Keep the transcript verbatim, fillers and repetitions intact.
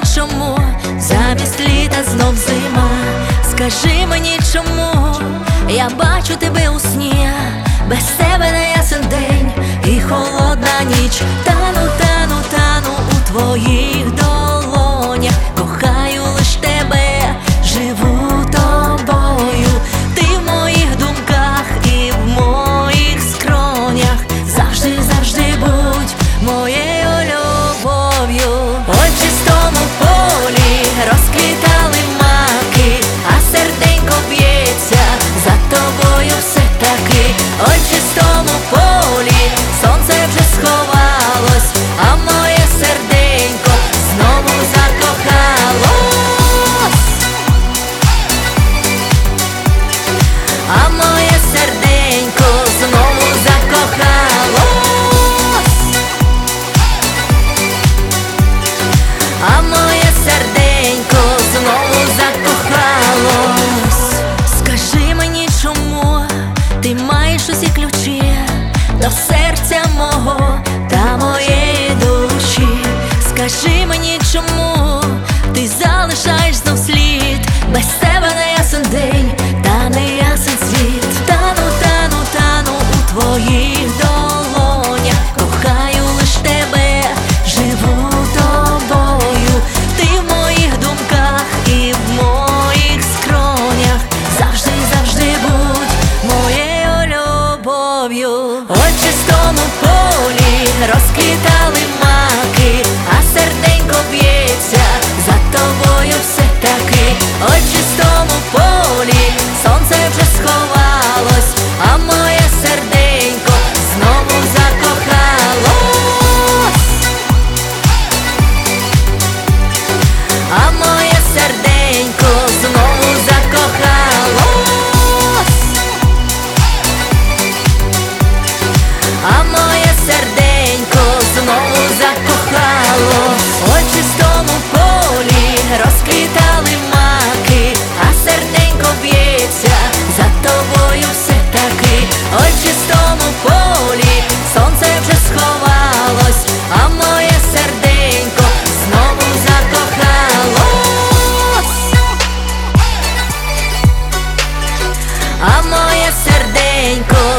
чому замість літа знов зима. Скажи мені чому я бачу тебе у сні, без тебе не ясен день і холодна ніч. Тану, тану, тану у твоїх долонях, кохаю лиш тебе, живу тобою. Ти в моїх думках і в моїх скронях, завжди, завжди будь моєю любов'ю. Ой, в чистому полі розквітали маки, а серденько б'ється за тобою все таки. Ой, в чистому полі сонце вже сховалось, а моє серденько знову закохалось. А моє серденько знову закохалось. А моє серденько знову закохалось. Скажи мені чому ти маєш усі ключі до серця мого та моєї душі. Скажи мені чому ти залишаєш знов слід, без тебе не ясен день та не ясен світ. Тану, тану, тану у твоїх долонях, кохаю лиш тебе, живу тобою. Ти в моїх думках і в моїх скронях, завжди, завжди будь моєю любов'ю. Ой, в чистому полі розквітали маки, а серденько б'ється за тобою все таки. Ой, в чистому полі сонце вже сховалось, а моє серденько знову закохалось. А моє серденько знову закохалось. А моє серденько знову закохалось. Ой, в чистому полі розквітали маки, а серденько б'ється за тобою все таки. Ой, в чистому полі сонце вже сховалось, а моє серденько знову закохалось. А моє серденько